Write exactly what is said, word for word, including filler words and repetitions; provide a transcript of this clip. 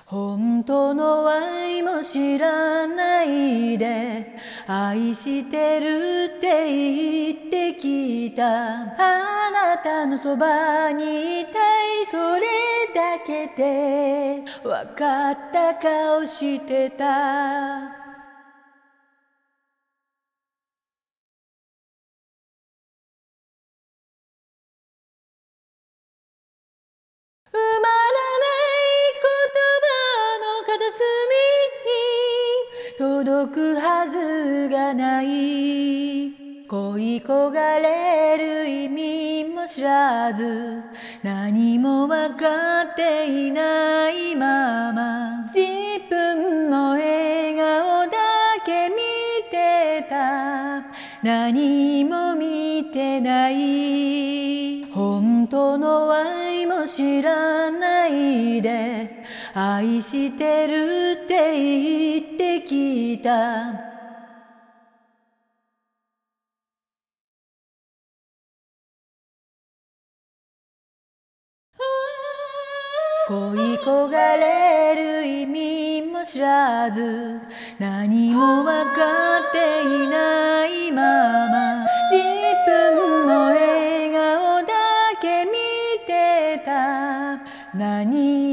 本当の愛も知らないで愛してるって言ってきた。あなたのそばにいたい、それだけで分かった顔してた。埋まらない言葉の片隅に届くはずがない。恋焦がれる意味も知らず、何も分かっていないまま自分の笑顔だけ見てた。何も見てない。本当の愛も知らないで愛してるって言ってきた。恋焦がれる意味も知らず、何も分かっていないまま自分の笑顔だけ見てた。何